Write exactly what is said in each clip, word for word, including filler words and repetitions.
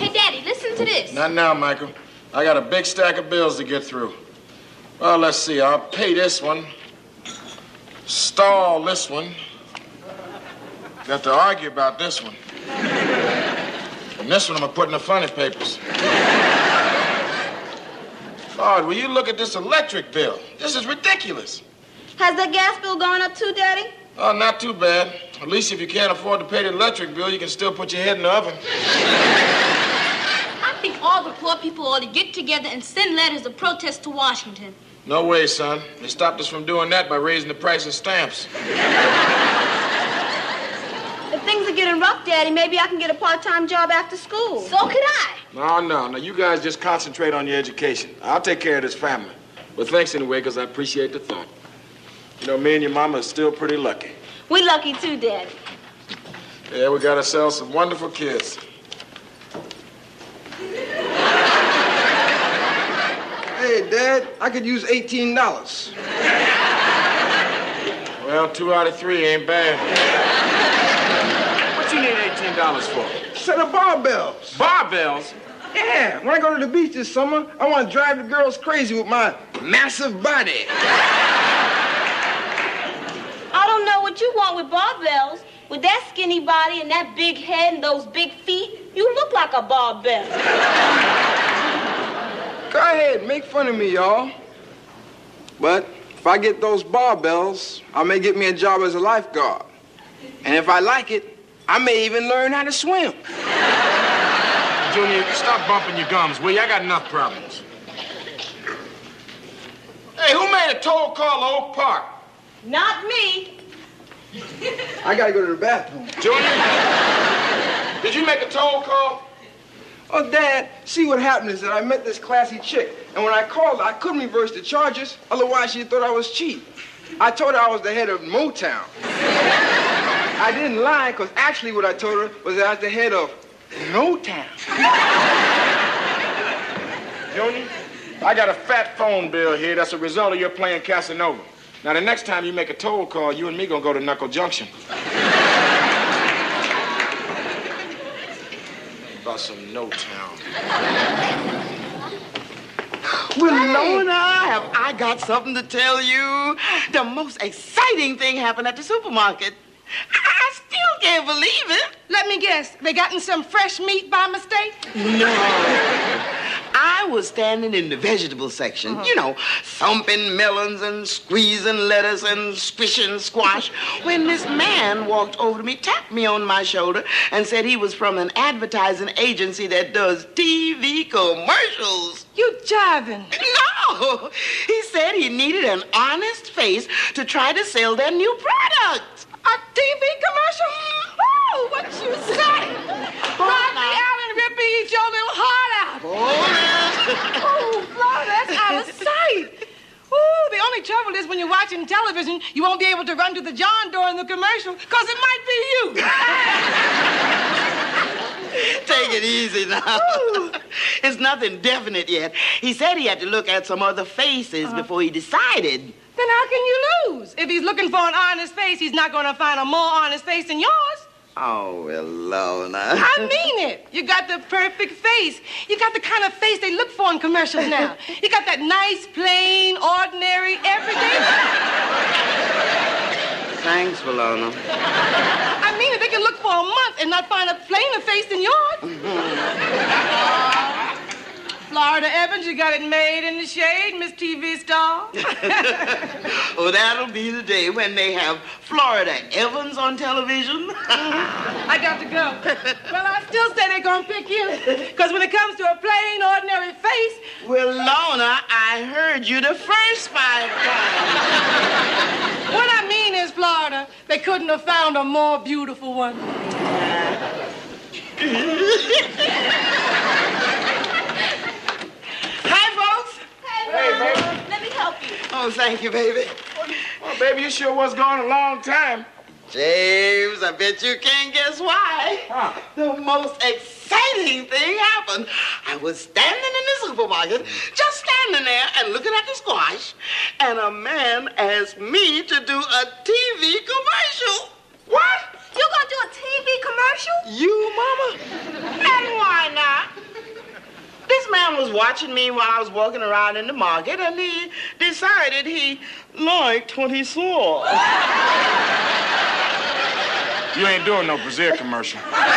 Hey, Daddy, listen to this. Not now, Michael. I got a big stack of bills to get through. Well, let's see. I'll pay this one. Stall this one. Got to argue about this one. And this one I'm gonna put in the funny papers. Lord, will you look at this electric bill? This is ridiculous. Has the gas bill gone up too, Daddy? Oh, not too bad. At least if you can't afford to pay the electric bill, you can still put your head in the oven. I think all the poor people ought to get together and send letters of protest to Washington. No way, son. They stopped us from doing that by raising the price of stamps. If things are getting rough, Daddy, maybe I can get a part-time job after school. So could I. No, no, no. You guys just concentrate on your education. I'll take care of this family. But thanks anyway, because I appreciate the thought. You know, me and your mama are still pretty lucky. We lucky too, Daddy. Yeah, we got ourselves some wonderful kids. Hey, Dad, I could use eighteen dollars. Well, two out of three ain't bad. What you need eighteen dollars for? Set of barbells. Barbells? Yeah, when I go to the beach this summer, I want to drive the girls crazy with my massive body. I don't know what you want with barbells. With that skinny body and that big head and those big feet, you look like a barbell. Go ahead, make fun of me, y'all. But if I get those barbells, I may get me a job as a lifeguard. And if I like it, I may even learn how to swim. Junior, stop bumping your gums, will you? I got enough problems. Hey, who made a toll call to Oak Park? Not me. I gotta go to the bathroom. Junior, did you make a toll call? Oh, Dad, see what happened is that I met this classy chick, and when I called her, I couldn't reverse the charges, otherwise she thought I was cheap. I told her I was the head of Motown. I didn't lie, because actually what I told her was that I was the head of No Town. Junior, I got a fat phone bill here that's a result of your playing Casanova. Now, the next time you make a toll call, you and me gonna go to Knuckle Junction. About some No Town. Well, Lorna, have I got something to tell you? The most exciting thing happened at the supermarket. I still can't believe it. Let me guess, they gotten some fresh meat by mistake? No. I was standing in the vegetable section, uh-huh. you know, thumping melons and squeezing lettuce and squishing squash, when this man walked over to me, tapped me on my shoulder, and said he was from an advertising agency that does T V commercials. You jiving? No. He said he needed an honest face to try to sell their new product. A T V commercial? Oh, what you say? Rodney Allen ripping each your little heart out. Oh, Florida, that's out of sight. Ooh, the only trouble is when you're watching television, you won't be able to run to the John door in the commercial, because it might be you. Take it easy now. It's nothing definite yet. He said he had to look at some other faces uh-huh. before he decided. Then how can you lose? If he's looking for an honest face, he's not going to find a more honest face than yours. Oh, well, Lorna. I mean it. You got the perfect face. You got the kind of face they look for in commercials now. You got that nice, plain, ordinary, everyday. Thanks, Lorna. I mean it. They can look for a month and not find a plainer face than yours. Florida Evans, you got it made in the shade, Miss T V star. Oh, that'll be the day when they have Florida Evans on television. I got to go. Well, I still say they're going to pick you. Because when it comes to a plain, ordinary face... Well, Lorna, I heard you the first five times. What I mean is, Florida, they couldn't have found a more beautiful one. Hey, baby. Let me help you. Oh, thank you, baby. Well, baby, you sure was gone a long time. James, I bet you can't guess why. Huh. The most exciting thing happened. I was standing in the supermarket, just standing there and looking at the squash, and a man asked me to do a T V commercial. What? You gonna do a T V commercial? You, Mama? And why not? man was watching me while I was walking around in the market, and he decided he liked what he saw. You ain't doing no Brazier commercial.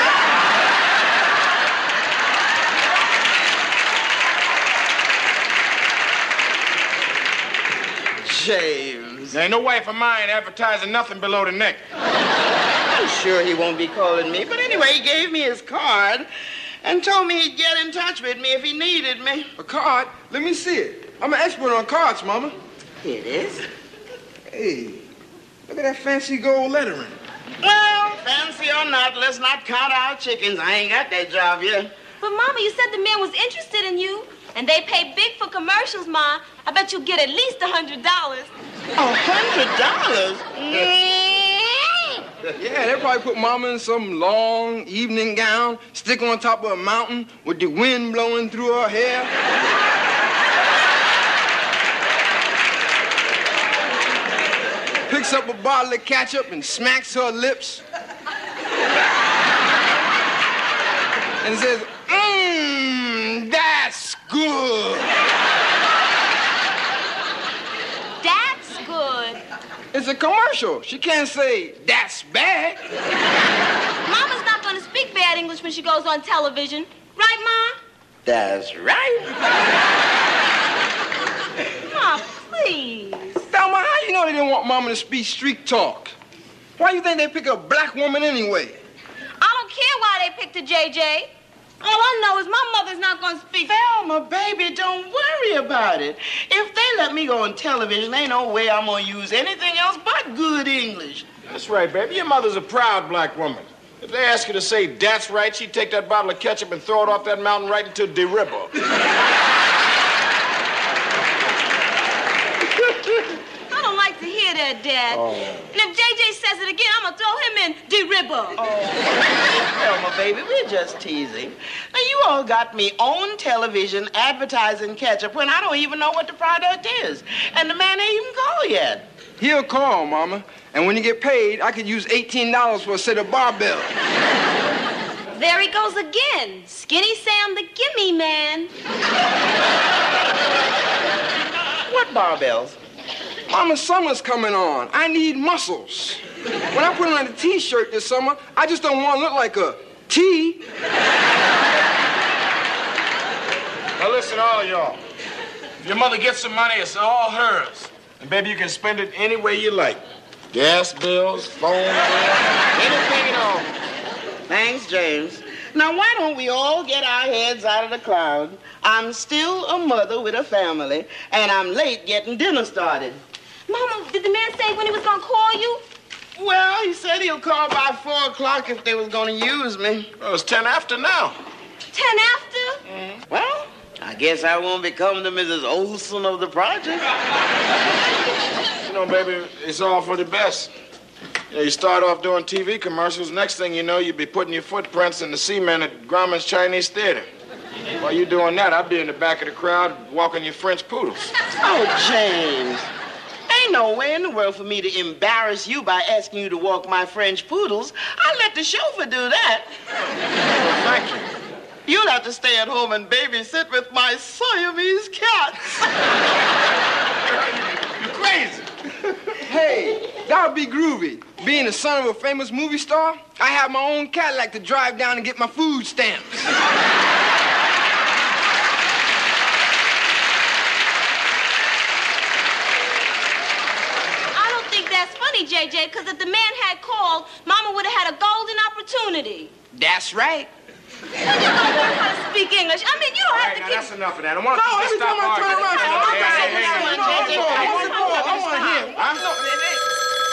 James. There ain't no wife of mine advertising nothing below the neck. I'm sure he won't be calling me, but anyway, he gave me his card and told me he'd get in touch with me if he needed me. A card? Let me see it. I'm an expert on cards, Mama. Here it is. Hey, look at that fancy gold lettering. Well, fancy or not, let's not count our chickens. I ain't got that job yet. But, Mama, you said the man was interested in you, and they pay big for commercials, Ma. I bet you'll get at least a hundred dollars. A hundred dollars? Yeah, they'll probably put Mama in some long evening gown, stick on top of a mountain with the wind blowing through her hair. Picks up a bottle of ketchup and smacks her lips. And says, mmm, that's good. That's good. It's a commercial. She can't say, that's bad. Mama's not going to speak bad English when she goes on television. Right, Ma? That's right. Ma, please. Thelma, how you know they didn't want Mama to speak street talk? Why you think they pick a black woman anyway? I don't care why they picked a J J. All I know is my mother's not going to speak. Thelma, baby, don't worry about it. If they let me go on television, ain't no way I'm going to use anything else but good English. That's right, baby. Your mother's a proud black woman. If they ask you to say, that's right, she'd take that bottle of ketchup and throw it off that mountain right into the river. I don't like to hear that, Dad. Oh. And if J J says it again, I'm going to throw him in the river. Oh, Thelma, baby, we're just teasing. Now, you all got me on television advertising ketchup when I don't even know what the product is. And the man ain't even called yet. He'll call, Mama. And when you get paid, I could use eighteen dollars for a set of barbells. There he goes again. Skinny Sam the gimme man. What barbells? Mama, summer's coming on. I need muscles. When I put on a T-shirt this summer, I just don't want to look like a T. Now listen, all of y'all. If your mother gets some money, it's all hers. And baby, you can spend it any way you like. Gas bills, phone bills, anything at all. Thanks, James. Now, why don't we all get our heads out of the cloud? I'm still a mother with a family, and I'm late getting dinner started. Mama, did the man say when he was going to call you? Well, he said he'll call by four o'clock if they was going to use me. Well, it's ten after now. Ten after? Mm. Well, I guess I won't become the Missus Olson of the project. You know, baby, it's all for the best. You know, you start off doing T V commercials. Next thing you know, you'll be putting your footprints in the cement at Grauman's Chinese Theater. While you're doing that, I'll be in the back of the crowd walking your French poodles. Oh, James. Ain't no way in the world for me to embarrass you by asking you to walk my French poodles. I'll let the chauffeur do that. Well, thank you. You'll have to stay at home and babysit with my Siamese cats. You're crazy. Hey, that would be groovy. Being the son of a famous movie star, I have my own Cadillac to drive down and get my food stamps. I don't think that's funny, J J, because if the man had called, Mama would have had a golden opportunity. That's right. When you gonna learn how to speak English? I mean, you don't All have right, to now keep... that's enough of that. I want No, you to every stop time I turn arguing. around, Hey, I hey, want hey, hey, hey, to hey. I want to I want to hear. Huh?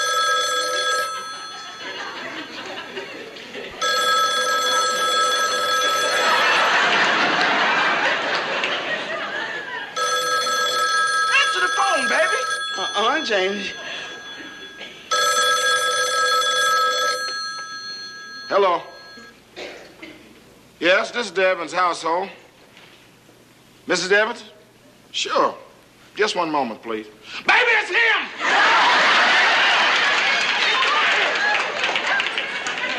Answer the phone, baby. Uh-uh, James. Hello. Yes, this is Devon's household. Missus Evans? Sure. Just one moment, please. Baby, it's him!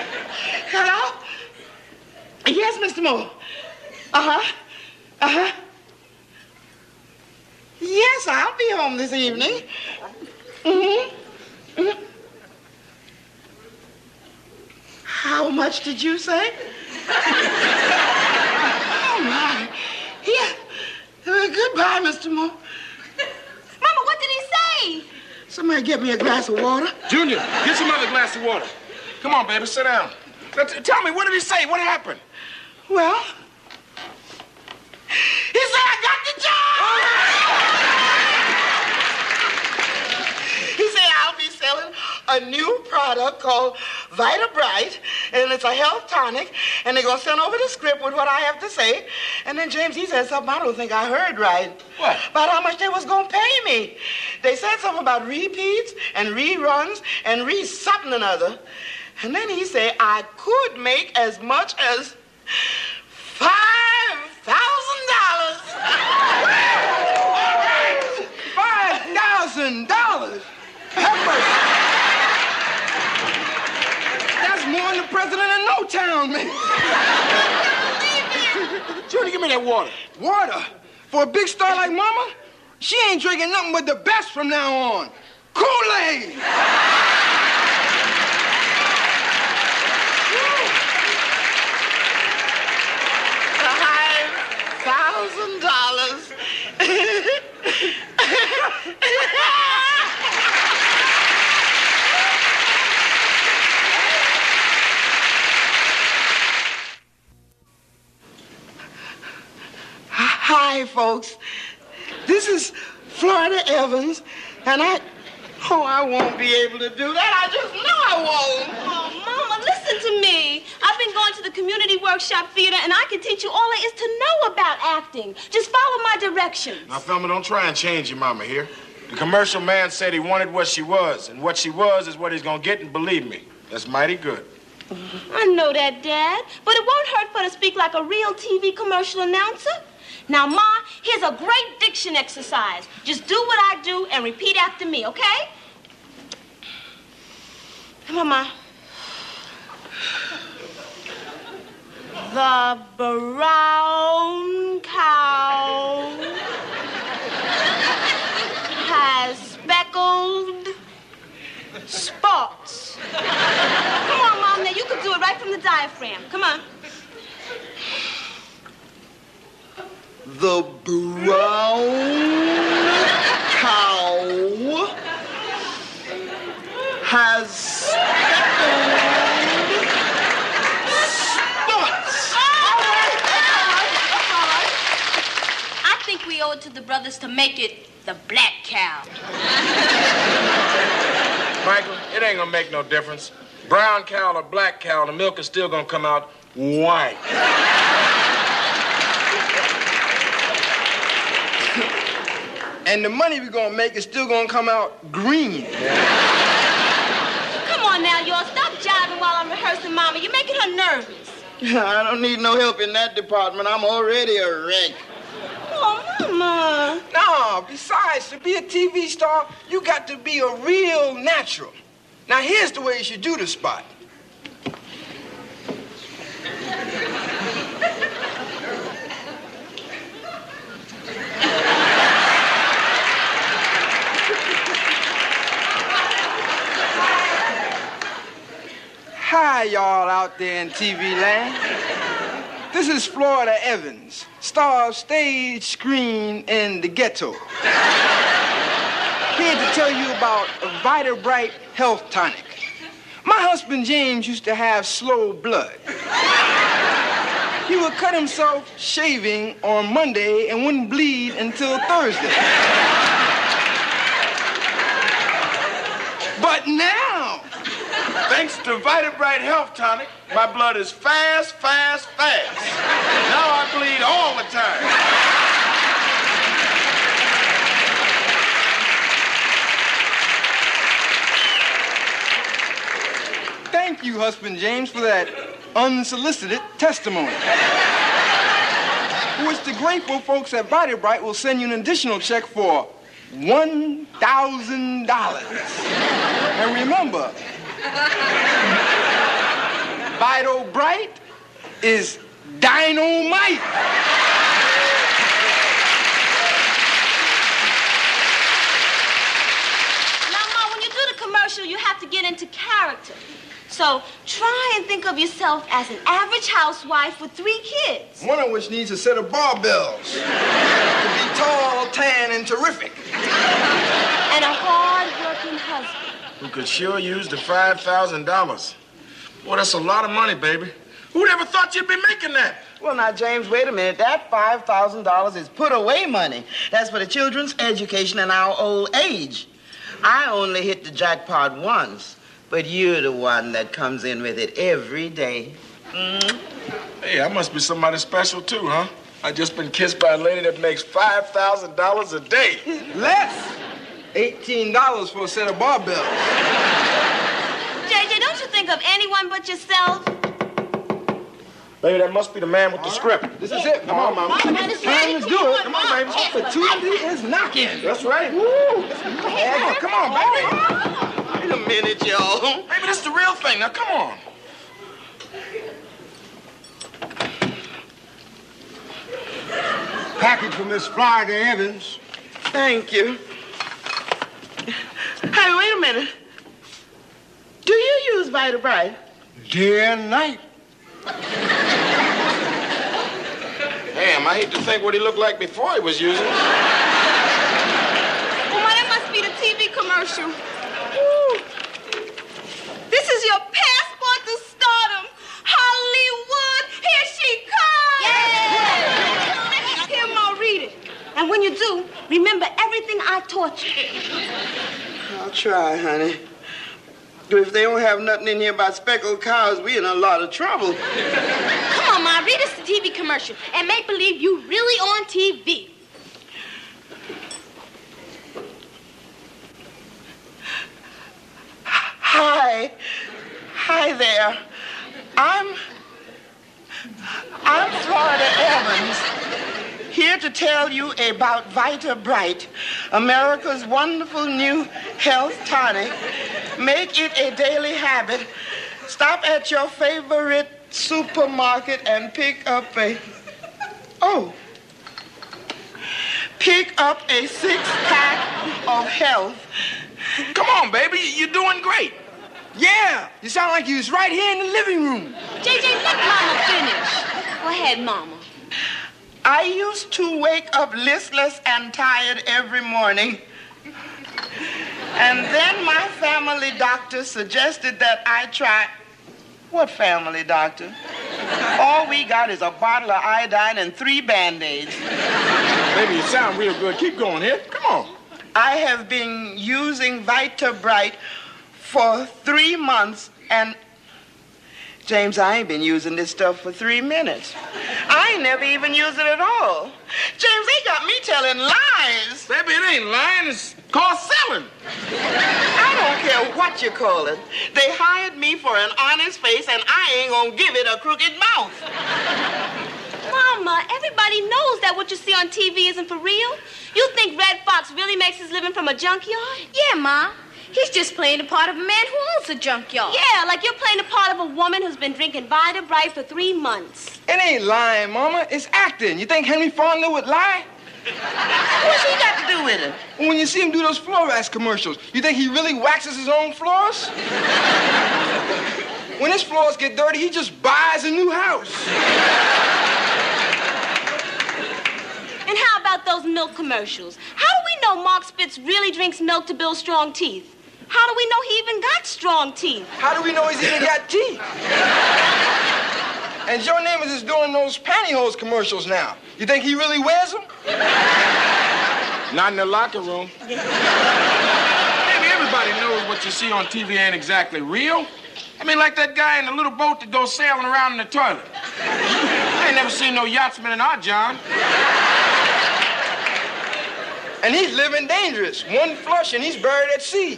Hello? Yes, Mister Moore. Uh-huh. Uh-huh. Yes, I'll be home this evening. Mm-hmm. Mm-hmm. How much did you say? Oh, my. Yeah. Uh, goodbye, Mister Moore. Mama, what did he say? Somebody get me a glass of water. Junior, get some other glass of water. Come on, baby, sit down. Now, t- tell me, what did he say? What happened? Well, he said I got the job! He said I'll be selling a new product called Vita Bright, and it's a health tonic, and they're going to send over the script with what I have to say. And then James, he said something I don't think I heard right. What? About how much they was going to pay me. They said something about repeats and reruns and re-something or another. And then he said I could make as much as five thousand dollars. Five thousand dollars? That's more than the president of No Town, man. Junior, give me that water. Water? For a big star like Mama? She ain't drinking nothing but the best from now on. Kool-Aid! Five thousand dollars. Hi, folks. This is Florida Evans, and I... Oh, I won't be able to do that. I just know I won't. Oh, Mama, listen to me. I've been going to the community workshop theater, and I can teach you all there is to know about acting. Just follow my directions. Now, Thelma, don't try and change your mama here. The commercial man said he wanted what she was, and what she was is what he's gonna get, and believe me, that's mighty good. I know that, Dad, but it won't hurt for her to speak like a real T V commercial announcer. Now, Ma, here's a great diction exercise. Just do what I do and repeat after me, okay? Come on, Ma. The brown cow has speckled spots. Come on, Mom, now you can do it right from the diaphragm. Come on. The brown cow has speckled spots. All right, that's all right. I think we owe it to the brothers to make it the black cow. Michael, it ain't gonna make no difference. Brown cow or black cow, the milk is still gonna come out white. And the money we're gonna make is still gonna come out green. Come on now, y'all. Stop jiving while I'm rehearsing, Mama. You're making her nervous. I don't need no help in that department. I'm already a wreck. Oh, Mama. No, besides, to be a T V star, you got to be a real natural. Now, here's the way you should do the spot. Hi, y'all out there in T V land. This is Florida Evans, star of stage, screen, and the ghetto. Here to tell you about a Vita Bright health tonic. My husband James used to have slow blood. He would cut himself shaving on Monday and wouldn't bleed until Thursday. But now, Thanks to Vita Bright Health Tonic, my blood is fast, fast, fast. Now I bleed all the time. thank you, husband James, for that unsolicited testimony. For which the grateful folks at Vita Bright will send you an additional check for one thousand dollars. And remember, Vita Bright is dynamite. commercial, you have to get into character. So try and think of yourself as an average housewife with three kids. One of which needs a set of barbells to be tall, tan, and terrific. And a hard-working husband. Who could sure use the five thousand dollars. Boy, that's a lot of money, baby. Who'd ever thought you'd be making that? Well, now, James, wait a minute. That five thousand dollars is put away money. That's for the children's education in our old age. I only hit the jackpot once, but you're the one that comes in with it every day. Mm. Hey, I must be somebody special, too, huh? I just been kissed by a lady that makes five thousand dollars a day. Less. eighteen dollars for a set of barbells. J J, don't you think of anyone but yourself? Baby, that must be the man with the script. This is it. Come on, Mama. Mama, this is Time, let's do it. Come on, baby. Opportunity is knocking. That's right. Woo. Yeah, come on, baby. Wait a minute, y'all. Baby, this is the real thing. Now, come on. Package for Miss Florida Evans. Thank you. Hey, wait a minute. Do you use Vita Bright? Day and night. Damn, I hate to think what he looked like before he was using it. Oh, my, that must be the T V commercial. Woo. This is your passport to stardom. Hollywood, here she comes. Yeah. Here, Ma, read it. And when you do, remember everything I taught you. I'll try, honey. If they don't have nothing in here about speckled cows, we in a lot of trouble. Come on, Ma, read us the T V commercial and make believe you really on T V. Hi. Hi there. I'm... I'm Florida Evans, here to tell you about Vita Bright, America's wonderful new health tonic. Make it a daily habit. Stop at your favorite supermarket and pick up a... Oh. Pick up a six-pack of health. Come on, baby. You're doing great. Yeah, you sound like you was right here in the living room. J J, let Mama finish. Go ahead, Mama. I used to wake up listless and tired every morning. And then my family doctor suggested that I try... What family doctor? All we got is a bottle of iodine and three Band-Aids. Baby, you sound real good. Keep going here. Come on. I have been using Vita Bright for three months and... James, I ain't been using this stuff for three minutes. I ain't never even used it at all. James, they got me telling lies. Baby, it ain't lying. It's called selling. I don't care what you call it. They hired me for an honest face, and I ain't gonna give it a crooked mouth. Mama, everybody knows that what you see on T V isn't for real. You think Red Fox really makes his living from a junkyard? Yeah, Ma. He's just playing the part of a man who owns a junkyard. Yeah, like you're playing the part of a woman who's been drinking Vita Bright for three months. It ain't lying, Mama. It's acting. You think Henry Fonda would lie? What's he got to do with it? When you see him do those Florax commercials, you think he really waxes his own floors? When his floors get dirty, he just buys a new house. And how about those milk commercials? How do we know Mark Spitz really drinks milk to build strong teeth? How do we know he even got strong teeth? How do we know he's even got teeth? And Joe Namath is doing those pantyhose commercials now. You think he really wears them? Not in the locker room. Baby, everybody knows what you see on T V ain't exactly real. I mean, like that guy in the little boat that goes sailing around in the toilet. I ain't never seen no yachtsman in our John. And he's living dangerous. One flush and he's buried at sea.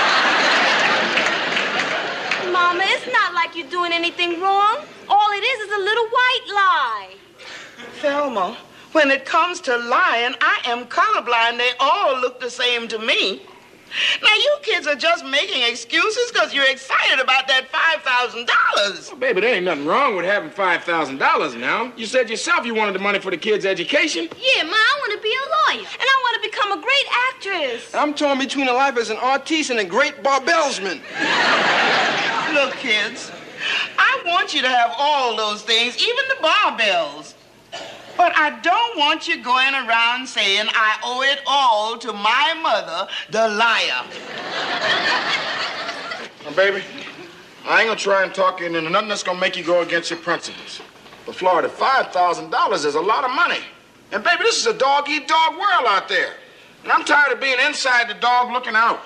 Mama, it's not like you're doing anything wrong. All it is is a little white lie. Thelma, when it comes to lying, I am colorblind. They all look the same to me. Now, you kids are just making excuses because you're excited about that five thousand dollars. Well, baby, there ain't nothing wrong with having five thousand dollars now. You said yourself you wanted the money for the kids' education. Yeah, Ma, I want to be a lawyer. And I want to become a great actress. I'm torn between a life as an artiste and a great barbelsman. Look, kids, I want you to have all those things, even the barbells. But I don't want you going around saying I owe it all to my mother, the liar. Now, baby, I ain't gonna try and talk you into nothing that's gonna make you go against your principles. But Florida, five thousand dollars is a lot of money. And baby, this is a dog-eat-dog world out there. And I'm tired of being inside the dog looking out.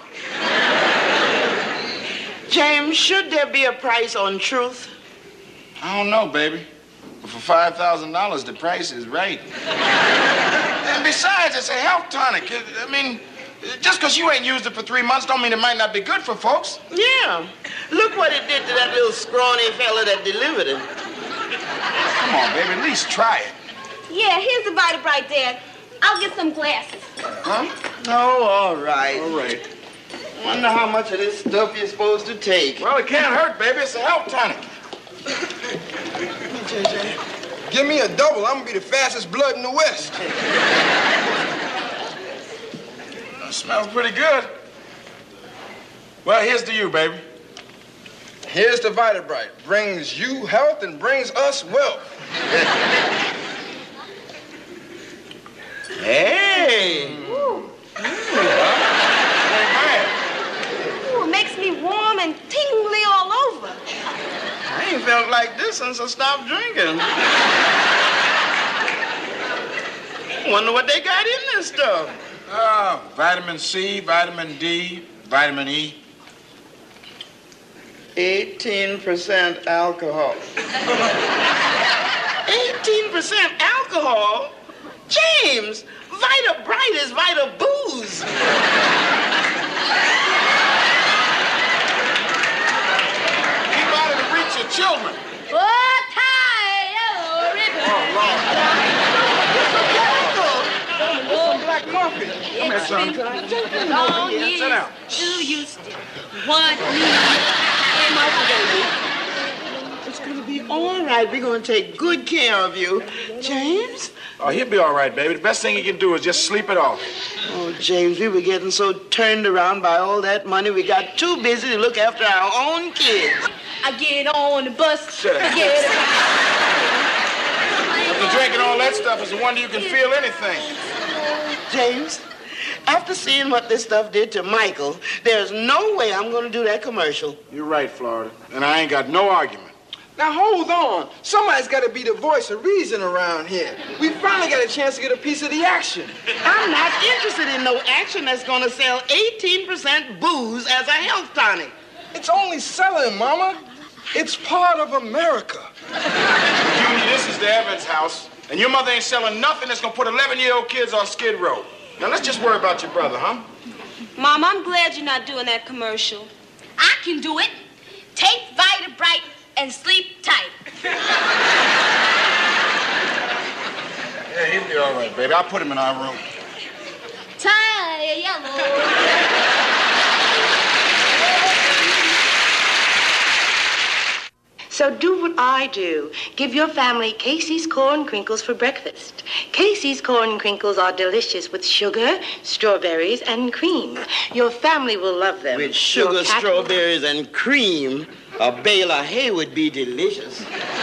James, should there be a price on truth? I don't know, baby. But for five thousand dollars, the price is right. And besides, it's a health tonic. I mean, just because you ain't used it for three months don't mean it might not be good for folks. Yeah. Look what it did to that little scrawny fella that delivered it. Come on, baby, at least try it. Yeah, here's the Vita Bright, Dad. I'll get some glasses. Huh? Oh, all right. All right. Wonder how much of this stuff you're supposed to take. Well, it can't hurt, baby. It's a health tonic. J J. Give me a double. I'm gonna be the fastest blood in the West. That smells pretty good. Well, here's to you, baby. Here's the Vita Bright. Brings you health and brings us wealth. Hey. Ooh. Ooh, it makes me warm and tingly all over. I ain't felt like this since I stopped drinking. Wonder what they got in this stuff. Oh, vitamin C, vitamin D, vitamin E. eighteen percent alcohol. eighteen percent alcohol? James, Vita Bright is Vita Booze. Keep out of the reach of children. Oh, tie yellow ribbon. Some black muffin. Come here, son. Long Sit years, down. do you still want me in my baby? It's going to be all right. We're going to take good care of you. James? Oh, he'll be all right, baby. The best thing he can do is just sleep it off. Oh, James, we were getting so turned around by all that money, we got too busy to look after our own kids. I get on the bus. Shut up. I get After drinking all that stuff, it's a wonder you can feel anything. James, after seeing what this stuff did to Michael, there's no way I'm going to do that commercial. You're right, Florida. And I ain't got no argument. Now, hold on. Somebody's got to be the voice of reason around here. We finally got a chance to get a piece of the action. I'm not interested in no action that's going to sell eighteen percent booze as a health tonic. It's only selling, Mama. It's part of America. Junior, this is the Evans house, and your mother ain't selling nothing that's gonna put eleven-year-old kids on Skid Row. Now, let's just worry about your brother, huh? Mom, I'm glad you're not doing that commercial. I can do it. Take Vita Bright and sleep tight. Yeah, he'll be all right, baby. I'll put him in our room. Tie yellow. So do what I do. Give your family Casey's Corn Crinkles for breakfast. Casey's Corn Crinkles are delicious with sugar, strawberries, and cream. Your family will love them. With sugar, Your cat- strawberries, and cream, a bale of hay would be delicious.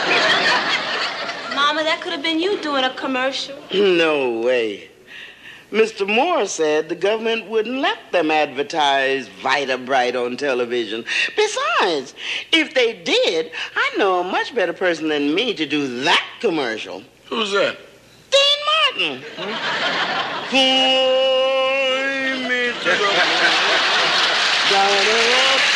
Mama, that could have been you doing a commercial. No way. Mister Moore said the government wouldn't let them advertise Vita Bright on television. Besides, if they did, I know a much better person than me to do that commercial. Who's that? Dean Martin. Fly me to the moon.